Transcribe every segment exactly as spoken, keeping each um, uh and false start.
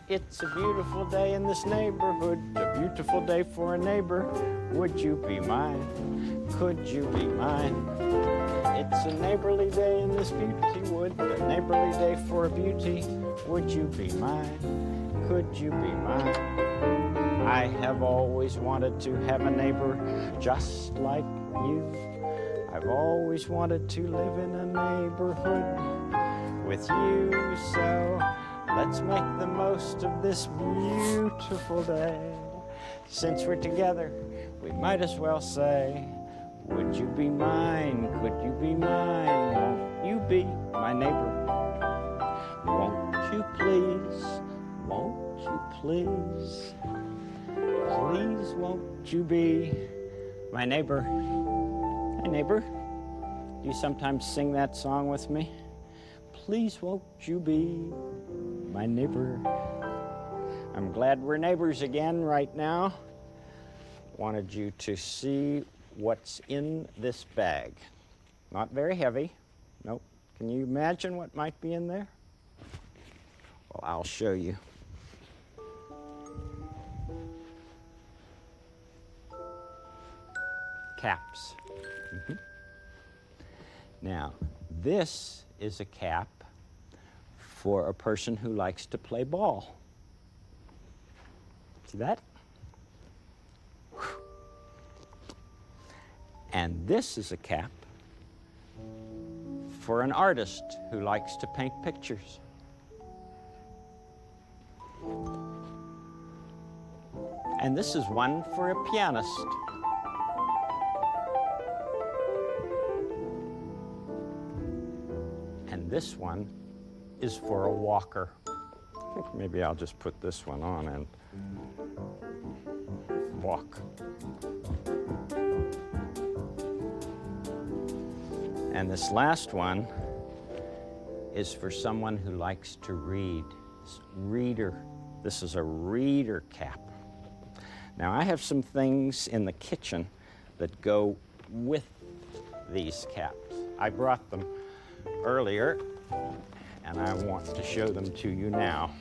It's a beautiful day in this neighborhood, a beautiful day for a neighbor. Would you be mine? Could you be mine? It's a neighborly day in this beauty wood, a neighborly day for a beauty. Would you be mine? Could you be mine? I have always wanted to have a neighbor just like you. I've always wanted to live in a neighborhood with you. So let's make the most of this beautiful day. Since we're together, we might as well say, would you be mine? Could you be mine? Won't you be my neighbor? Won't you please? Won't you please? Please won't you be my neighbor? Hi, neighbor. Do you sometimes sing that song with me? Please won't you be my neighbor? I'm glad we're neighbors again right now. Wanted you to see what's in this bag. Not very heavy. Nope. Can you imagine what might be in there? Well, I'll show you. Caps. Mm-hmm. Now, this is a cap for a person who likes to play ball. See that? Whew. And this is a cap for an artist who likes to paint pictures. And this is one for a pianist. And this one is for a walker. I think maybe I'll just put this one on and walk. And this last one is for someone who likes to read. It's reader. This is a reader cap. Now, I have some things in the kitchen that go with these caps. I brought them earlier, and I want to show them to you now.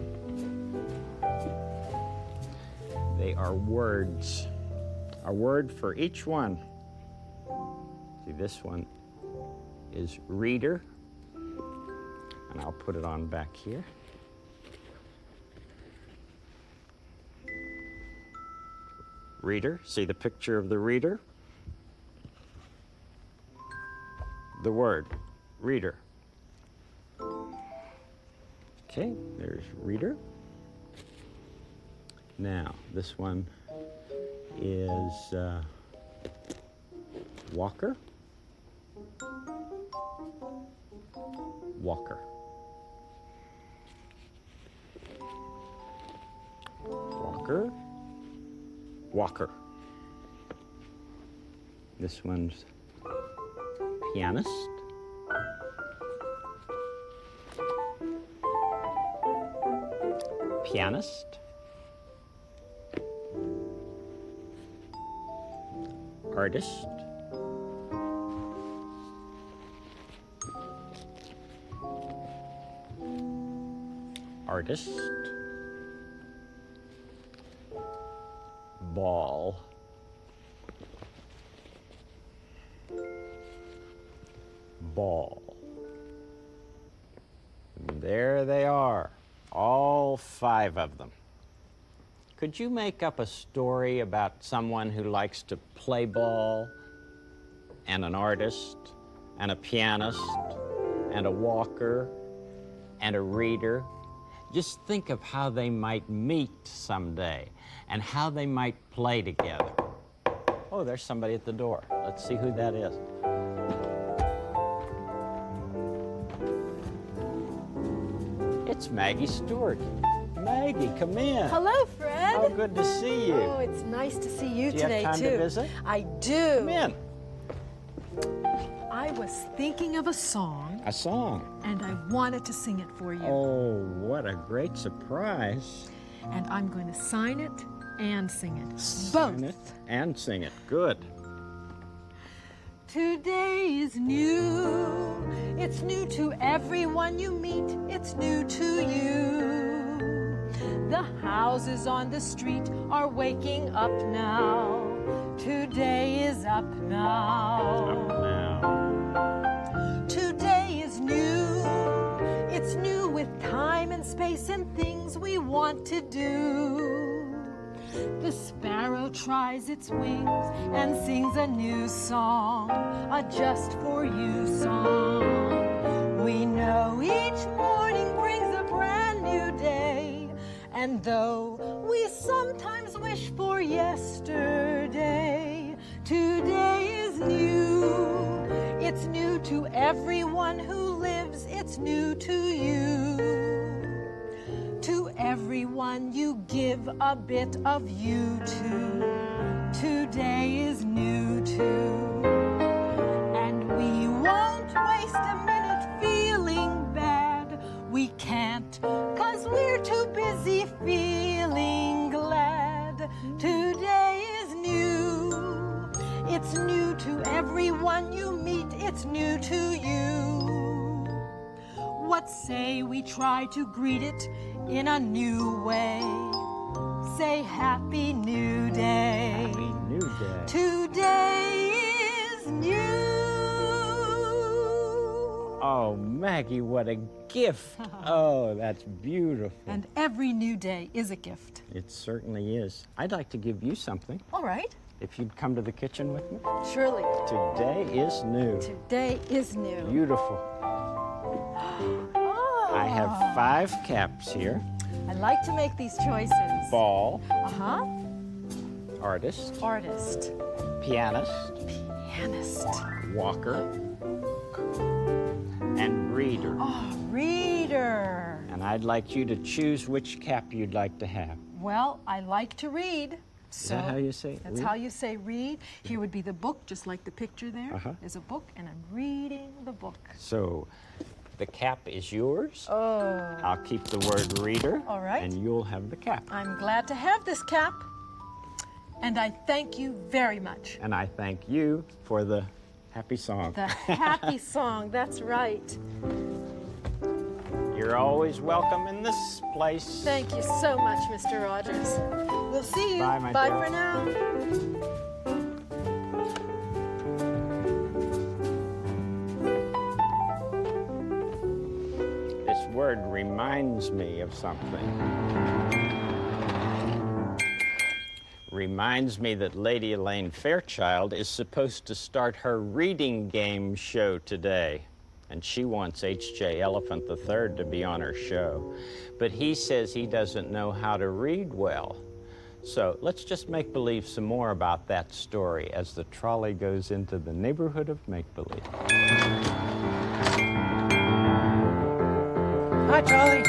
They are words, a word for each one. See, this one is reader, and I'll put it on back here. Reader, see the picture of the reader? The word, reader. Okay, there's reader. Now, this one is uh, walker. Walker. Walker. Walker. This one's pianist. Pianist. Artist. Artist. Ball. Ball. And there they are, all five of them. Could you make up a story about someone who likes to play ball, and an artist, and a pianist, and a walker, and a reader? Just think of how they might meet someday and how they might play together. Oh, there's somebody at the door. Let's see who that is. It's Maggie Stewart. Maggie, come in. Hello, Fred. Oh, good to see you. Oh, it's nice to see you do you today, have time too. to visit? I do. Come in. I was thinking of a song. A song? And I wanted to sing it for you. Oh, what a great surprise. And I'm going to sign it and sing it. Sign Both. it and sing it. Good. Today is new. It's new to everyone you meet. It's new to you. The houses on the street are waking up now. Today is up now. Up now. Today is new. It's new with time and space and things we want to do. The sparrow tries its wings and sings a new song, a just for you song. We know each morning brings a brand new day, and though we sometimes wish for yesterday, today is new. It's new to everyone who lives, it's new to you. To everyone you give a bit of you to. Today is new too. And we won't waste a minute feeling bad. We can't, 'cause we're too busy feeling glad. Today is new. It's new to everyone you meet, it's new to you. What say we try to greet it in a new way? Say Happy New Day. Happy New Day. Today is new. Oh, Maggie, what a gift. Oh, that's beautiful. And every new day is a gift. It certainly is. I'd like to give you something. All right. If you'd come to the kitchen with me. Surely. Today is new. Today is new. Beautiful. Oh. I have five caps here. I like to make these choices. Ball, Uh-huh. artist, Artist. pianist, Pianist. walker, and reader. Oh, reader. And I'd like you to choose which cap you'd like to have. Well, I like to read. So Is that how you say it? That's Read? how you say read. Here would be the book, just like the picture there. Uh-huh. There's a book, and I'm reading the book. So the cap is yours. Oh. I'll keep the word reader. All right. And you'll have the cap. I'm glad to have this cap, and I thank you very much. And I thank you for the happy song. The happy song, that's right. You're always welcome in this place. Thank you so much, Mister Rogers. We'll see you. Bye, my Bye dear. for now. This word reminds me of something. Reminds me that Lady Elaine Fairchild is supposed to start her reading game show today. And she wants H J Elephant the third to be on her show. But he says he doesn't know how to read well. So let's just make believe some more about that story as the trolley goes into the neighborhood of make-believe. Hi, Charlie.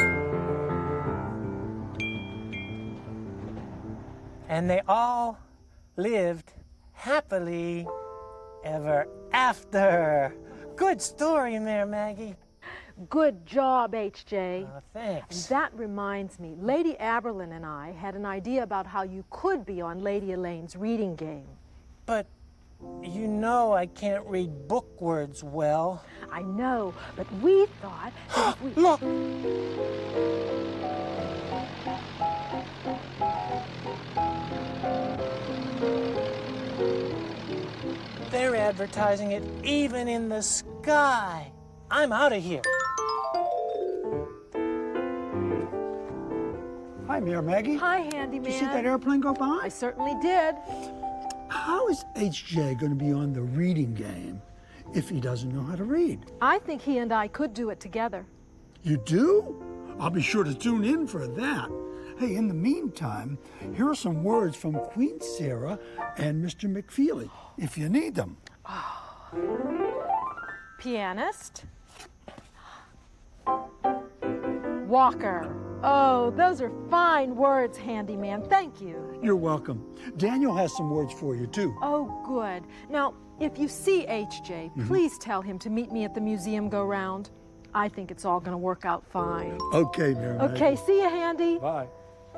And they all lived happily ever after. Good story, Mayor Maggie. Good job, H J. Oh, thanks. That reminds me, Lady Aberlin and I had an idea about how you could be on Lady Elaine's reading game. But you know I can't read book words well. I know, but we thought that if we... Look! They're advertising it even in the sky. I'm out of here. Hi, Mayor Maggie. Hi, handyman. Did you see that airplane go by? I certainly did. How is H J going to be on the reading game if he doesn't know how to read? I think he and I could do it together. You do? I'll be sure to tune in for that. Hey, in the meantime, here are some words from Queen Sarah and Mister McFeely, if you need them. Pianist. Walker. Oh, those are fine words, handyman. Thank you. You're welcome. Daniel has some words for you, too. Oh, good. Now, if you see H J, Mm-hmm. please tell him to meet me at the museum go-round. I think it's all going to work out fine. Okay, Mayor Maggie. Okay, see you, Handy. Bye.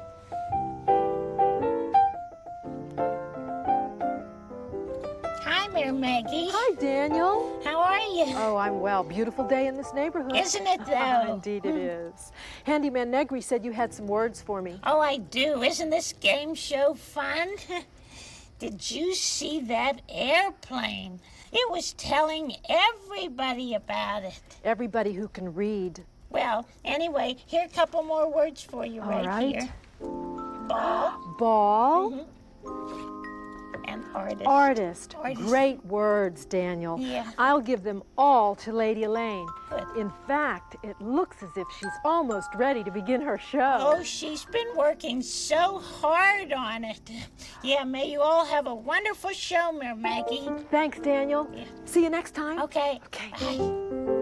Hi, Mayor Maggie. Hi, Daniel. How are you? Oh, I'm well. Beautiful day in this neighborhood. Isn't it, though? Indeed it is. Handyman Negri said you had some words for me. Oh, I do. Isn't this game show fun? Did you see that airplane? It was telling everybody about it. Everybody who can read. Well, anyway, here are a couple more words for you All right, right. here. Ball Ball. Mm-hmm. and artist. Artist. Artist. Great words, Daniel. Yeah. I'll give them all to Lady Elaine. Good. In fact, it looks as if she's almost ready to begin her show. Oh, she's been working so hard on it. Yeah, may you all have a wonderful show, Mayor Maggie. Thanks, Daniel. Yeah. See you next time. Okay. Okay. Bye.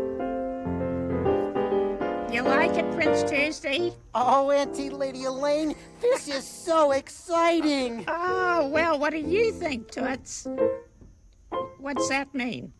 You like it, Prince Tuesday? Oh, Auntie Lady Elaine, this is so exciting. Oh, well, what do you think, Toots? What's that mean?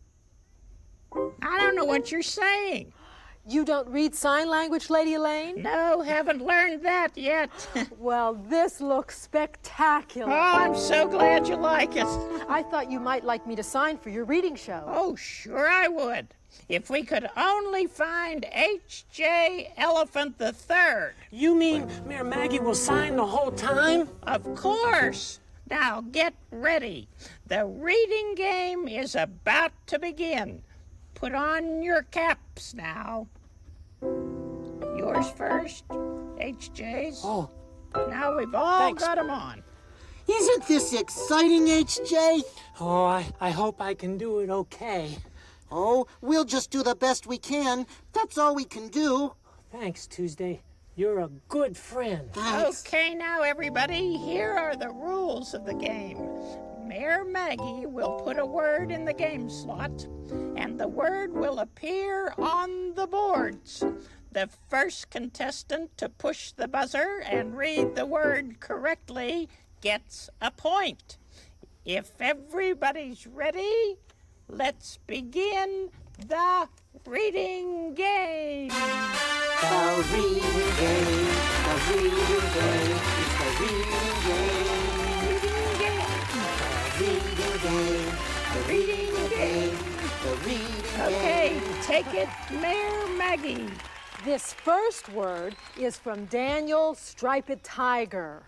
I don't know what you're saying. You don't read sign language, Lady Elaine? No, haven't learned that yet. Well, this looks spectacular. Oh, I'm so glad you like it. I thought you might like me to sign for your reading show. Oh, sure I would. If we could only find H J Elephant the Third. You mean Mayor Maggie will sign the whole time? Of course. Now get ready. The reading game is about to begin. Put on your caps now. Yours first, H J's. Oh, Now we've all Thanks. got 'em on. Isn't this exciting, H J? oh, I, I hope I can do it okay. Oh, we'll just do the best we can. That's all we can do. Thanks, Tuesday. You're a good friend. Thanks. Okay, now everybody, here are the rules of the game. Mayor Maggie will put a word in the game slot, and the word will appear on the boards. The first contestant to push the buzzer and read the word correctly gets a point. If everybody's ready, let's begin the reading game. The reading game, the reading game, it's the reading game. Reading game. The reading game, the reading game, the reading game. Okay, take it, Mayor Maggie. This first word is from Daniel Striped Tiger.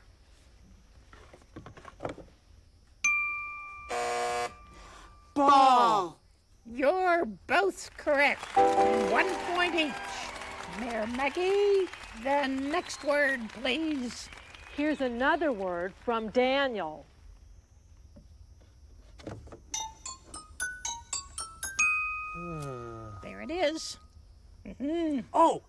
Ball. You're both correct. One point each. Mayor Maggie, the next word, please. Here's another word from Daniel. There it is. Oh,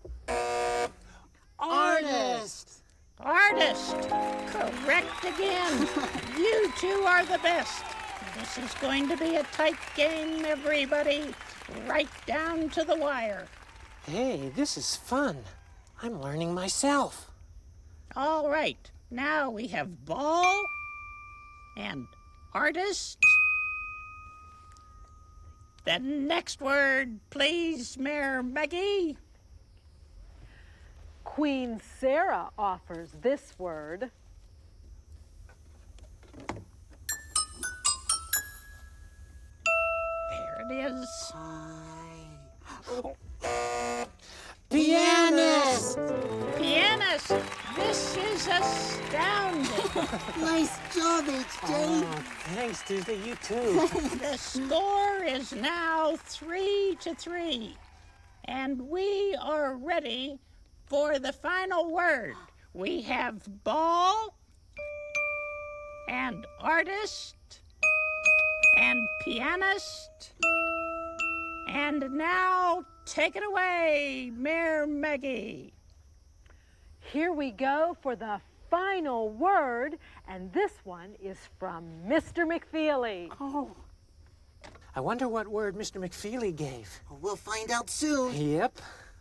Artist. Artist. Correct again. You two are the best. This is going to be a tight game, everybody. Right down to the wire. hey, this is fun. I'm learning myself. All right. Now we have ball and artist. The next word, please, Mayor Maggie. Queen Sarah offers this word. There it is. Pianist. Pianist. This is astounding. Nice job, H J. Oh, thanks, Tuesday. You too. The score is now three to three. And we are ready for the final word. We have ball and artist and pianist. And now take it away, Mayor Maggie. Here we go for the final word, and this one is from Mister McFeely. Oh, I wonder what word Mister McFeely gave. we'll find out soon. Yep.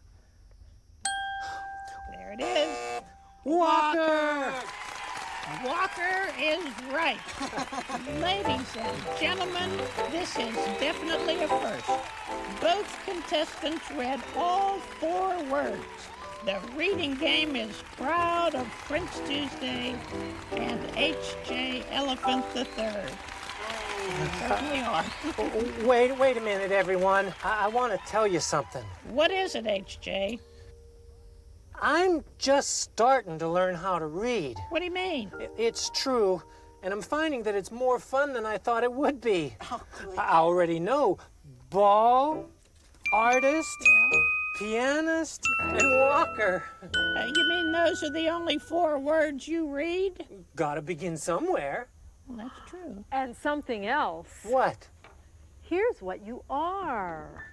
There it is. Walker! Walker is right. Ladies and gentlemen, this is definitely a first. Both contestants read all four words. The reading game is proud of Prince Tuesday and H J Elephant the Third. Certainly are. Wait, wait a minute, everyone. I, I want to tell you something. What is it, H J? I'm just starting to learn how to read. What do you mean? I- It's true, and I'm finding that it's more fun than I thought it would be. I already know ball, artist, pianist, and walker. Uh, you mean those are the only four words you read? Gotta begin somewhere. Well, that's true. And something else. What? Here's what you are.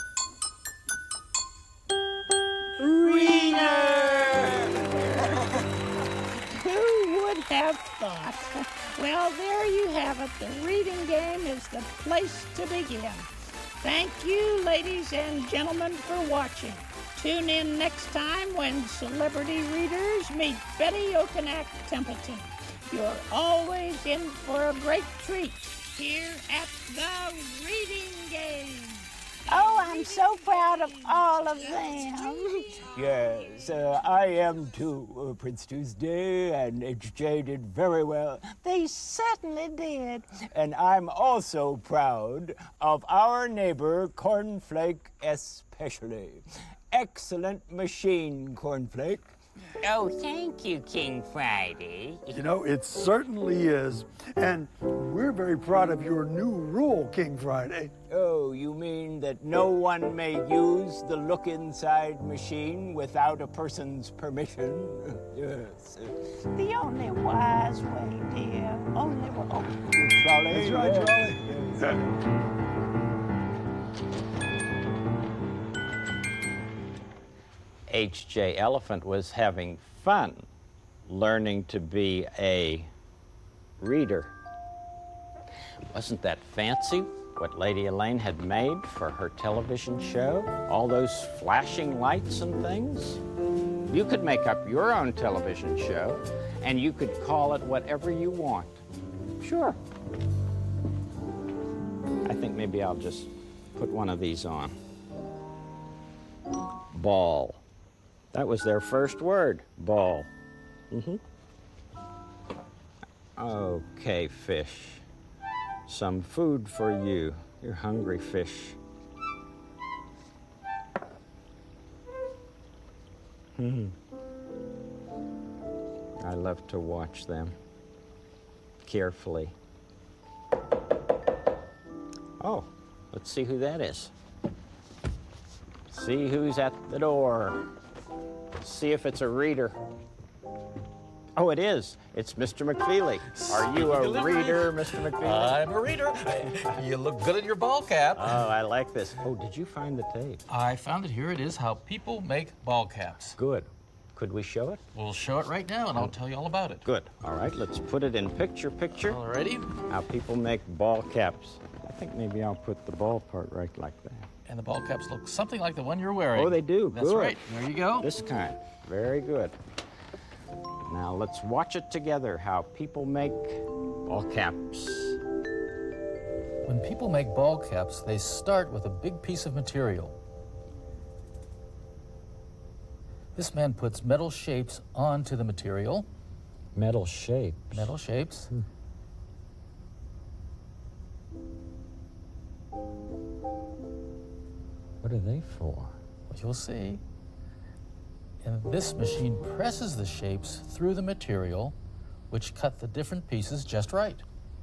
Who would have thought? Well, there you have it. The reading game is the place to begin. Thank you, ladies and gentlemen, for watching. Tune in next time when celebrity readers meet Betty Okonak Templeton. You're always in for a great treat here at the Reading Game. Oh, I'm so proud of all of them. Yes, uh, I am too, uh, Prince Tuesday, and H J did very well. They certainly did. And I'm also proud of our neighbor, Cornflake especially. Excellent machine, Cornflake. Oh, thank you, King Friday. You know, it certainly is. And we're very proud of your new rule, King Friday. Oh, you mean that no one may use the look-inside machine without a person's permission? Yes. The only wise way, dear. Only way. Trolley? That's right, yeah. Charlie. H J Elephant was having fun learning to be a reader. Wasn't that fancy, what Lady Elaine had made for her television show? All those flashing lights and things? You could make up your own television show, and you could call it whatever you want. Sure. I think maybe I'll just put one of these on. Ball. That was their first word, ball. Mm-hmm. Okay, fish. Some food for you. You're hungry, fish. Hmm. I love to watch them carefully. Oh, let's see who that is. See who's at the door. See if it's a reader. Oh, it is. It's Mister McFeely. Are you a Delivery. reader, Mister McFeely? I'm a reader. You look good in your ball cap. Oh, I like this. Oh, did you find the tape? I found it. Here it is, how people make ball caps. Good. Could we show it? We'll show it right now, and I'll tell you all about it. Good. All right, let's put it in picture picture. Alrighty. How people make ball caps. I think maybe I'll put the ball part right like that. And the ball caps look something like the one you're wearing. Oh, they do. That's Good. right. There you go. This kind. Very good. Now let's watch it together, how people make ball caps. When people make ball caps, they start with a big piece of material. This man puts metal shapes onto the material. Metal shapes. Metal shapes. Hmm. What are they for? Well, you'll see. And this machine presses the shapes through the material, which cut the different pieces just right.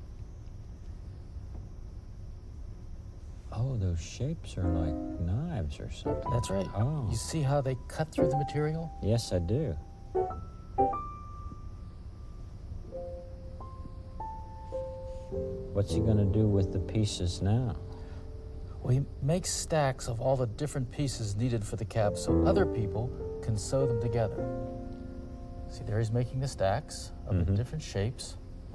Oh, those shapes are like knives or something. That's right. Oh. You see how they cut through the material? Yes, I do. What's he gonna do with the pieces now? Well, he makes stacks of all the different pieces needed for the cap so other people can sew them together. See, there he's making the stacks of Mm-hmm. the different shapes.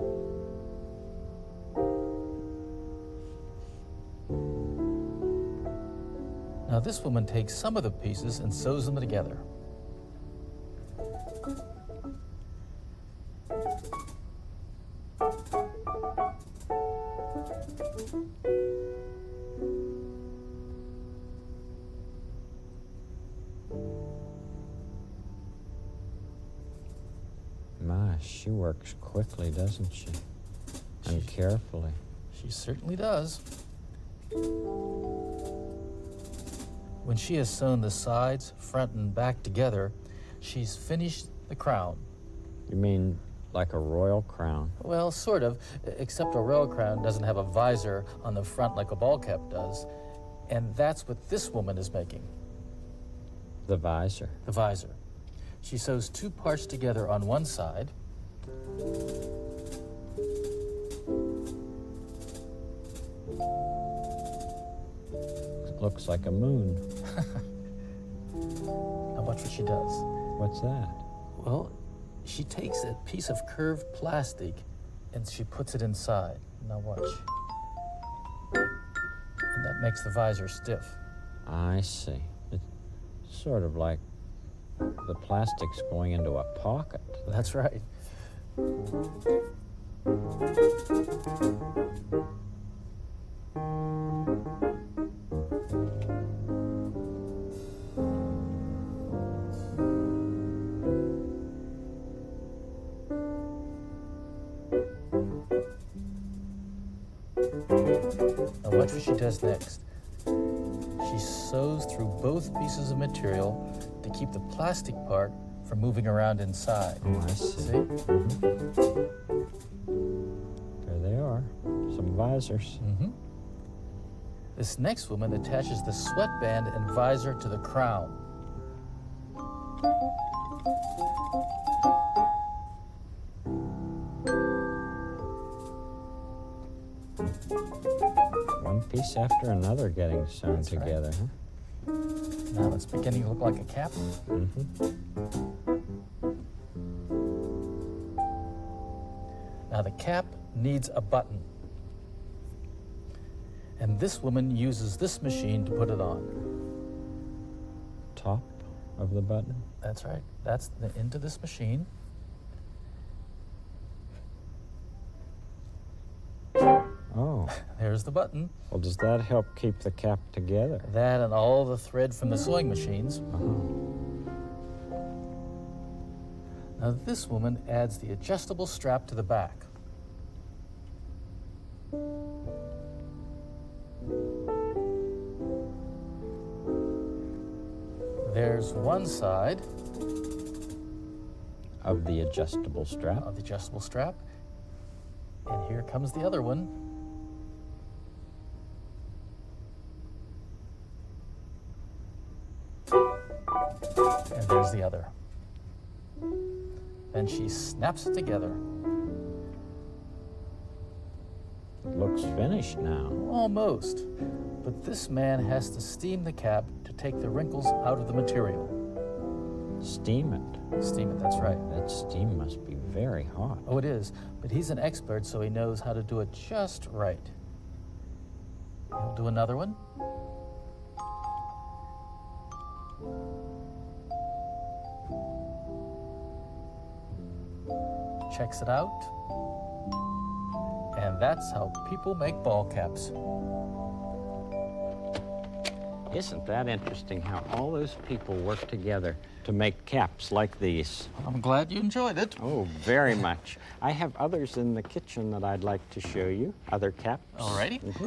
Now this woman takes some of the pieces and sews them together. My, she works quickly, doesn't she? And carefully. She certainly does. When she has sewn the sides, front and back together, she's finished the crown. You mean like a royal crown? Well, sort of, except a royal crown doesn't have a visor on the front like a ball cap does. And that's what this woman is making. The visor. The visor. She sews two parts together on one side. It looks like a moon. Now watch what she does. What's that? Well, she takes a piece of curved plastic and she puts it inside. Now watch. And that makes the visor stiff. I see. It's sort of like the plastic's going into a pocket. That's right. Now watch what she does next. She sews through both pieces of material to keep the plastic part from moving around inside. Oh, I see. See? Mm-hmm. There they are, some visors. Mm-hmm. This next woman attaches the sweatband and visor to the crown. One piece after another getting sewn That's together, right. huh? Now it's beginning to look like a cap. Mm-hmm. Now the cap needs a button. And this woman uses this machine to put it on. Top of the button? That's right. That's the, into this machine. Oh. There's the button. Well, does that help keep the cap together? That and all the thread from the sewing machines. Uh-huh. Now this woman adds the adjustable strap to the back. There's one side Of the adjustable strap? of the adjustable strap. And here comes the other one. And there's the other. Then she snaps it together. It looks finished now. Almost. But this man has to steam the cap to take the wrinkles out of the material. Steam it. Steam it, that's right. That steam must be very hot. Oh, it is. But he's an expert, so he knows how to do it just right. He'll do another one. Checks it out. And that's how people make ball caps. Isn't that interesting how all those people work together to make caps like these? I'm glad you enjoyed it. Oh, very much. I have others in the kitchen that I'd like to show you, other caps. Alrighty. Mhm.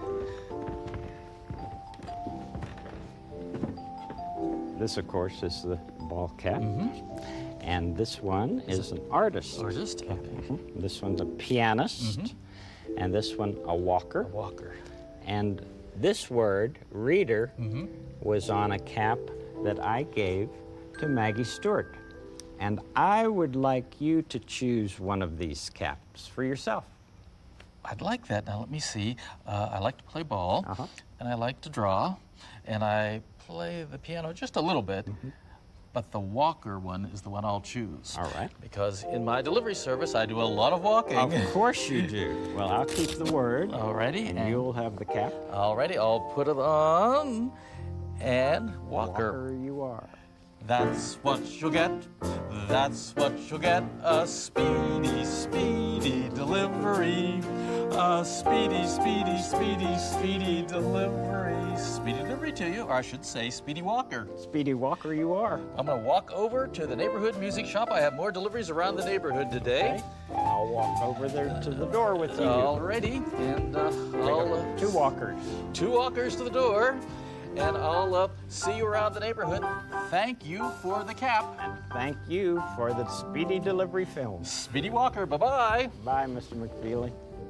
This, of course, is the ball cap. Mm-hmm. And this one is an artist. Artist, okay. Mhm. This one's a pianist. Mhm. And this one, a walker. A walker. And this word, reader, Mm-hmm. was on a cap that I gave to Maggie Stewart. And I would like you to choose one of these caps for yourself. I'd like that. Now, let me see. Uh, I like to play ball, Uh-huh. and I like to draw, and I play the piano just a little bit, Mm-hmm. but the walker one is the one I'll choose. All right. Because in my delivery service, I do a lot of walking. Of course you do. Well, I'll keep the word. Alrighty. And you'll have the cap. Alrighty, I'll put it on, and walker. Walker you are. That's what you'll get. That's what you'll get. A speedy, speedy delivery. Uh, speedy, speedy, speedy, speedy delivery. Speedy delivery to you, or I should say Speedy Walker. Speedy Walker you are. I'm gonna walk over to the neighborhood music shop. I have more deliveries around the neighborhood today. Okay. I'll walk over there to the door with you. Alrighty, and uh, I'll... Uh, two walkers. Two walkers to the door, and I'll uh, see you around the neighborhood. Thank you for the cap. And thank you for the Speedy Delivery film. Speedy Walker, bye-bye. Bye, Mister McFeely.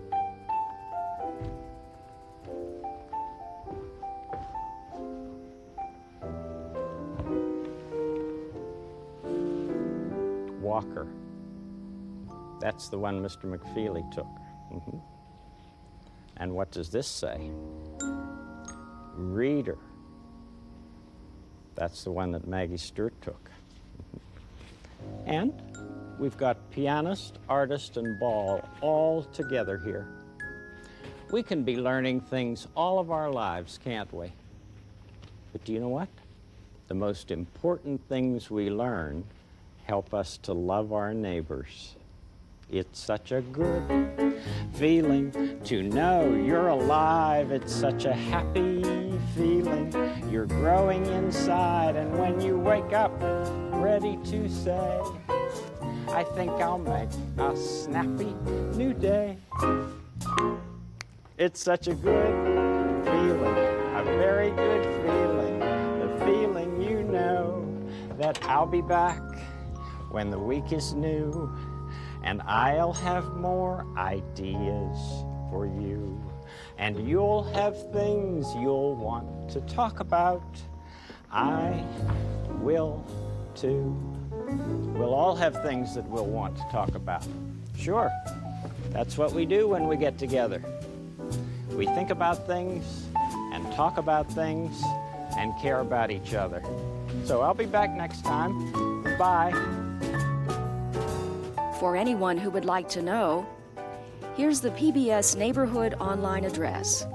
Walker. That's the one Mister McFeely took. Mm-hmm. And what does this say? Reader. That's the one that Maggie Stewart took. Mm-hmm. And we've got pianist, artist, and ball all together here. We can be learning things all of our lives, can't we? But do you know what? The most important things we learn help us to love our neighbors. It's such a good feeling to know you're alive. It's such a happy feeling. You're growing inside, and when you wake up, ready to say, I think I'll make a snappy new day. It's such a good feeling, a very good feeling, the feeling you know that I'll be back when the week is new, and I'll have more ideas for you, and you'll have things you'll want to talk about. I will too. We'll all have things that we'll want to talk about. Sure, that's what we do when we get together. We think about things and talk about things and care about each other. So I'll be back next time. Bye. For anyone who would like to know, here's the P B S neighborhood online address.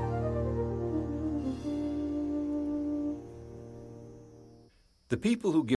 The people who give